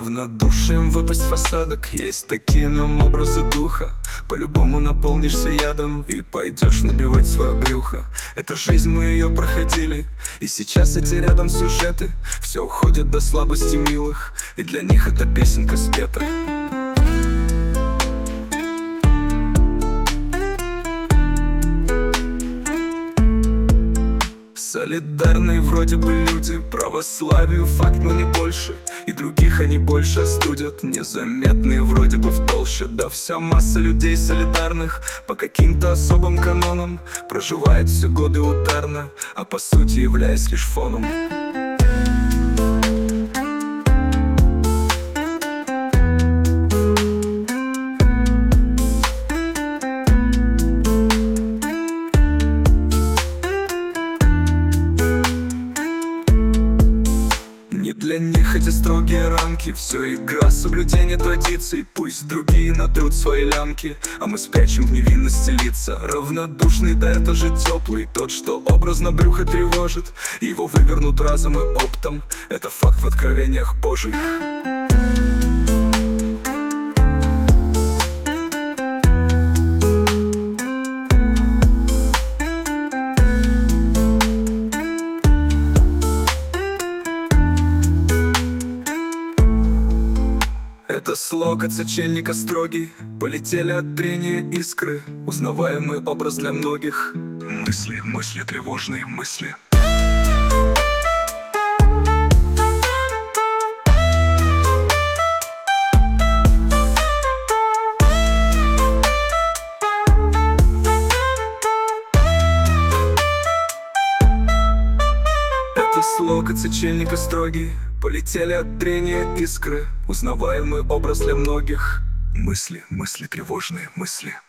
Равнодушием выпасть в осадок. Есть такие нам образы духа. По-любому наполнишься ядом и пойдешь набивать свое брюхо. Это жизнь, мы ее проходили, и сейчас эти рядом сюжеты все уходят до слабости милых, и для них эта песенка спета. Солидарные вроде бы люди, православию факт, но не больше. И других они больше остудят, незаметные вроде бы в толще. Да вся масса людей солидарных по каким-то особым канонам проживает все годы ударно, а по сути являясь лишь фоном. Для них эти строгие рамки, все игра, соблюдение традиций. Пусть другие натрут свои лямки, а мы спрячем в невинности лица. Равнодушный, да это же теплый, тот, что образно брюхо тревожит. Его вывернут разом и оптом, это факт в откровениях Божьих. Это слог от сочельника строгий, полетели от трения искры, узнаваемый образ для многих. Мысли, мысли, тревожные мысли. Это слог от сочельника строгий, полетели от трения искры, узнаваемый образ для многих. Мысли, мысли, тревожные мысли.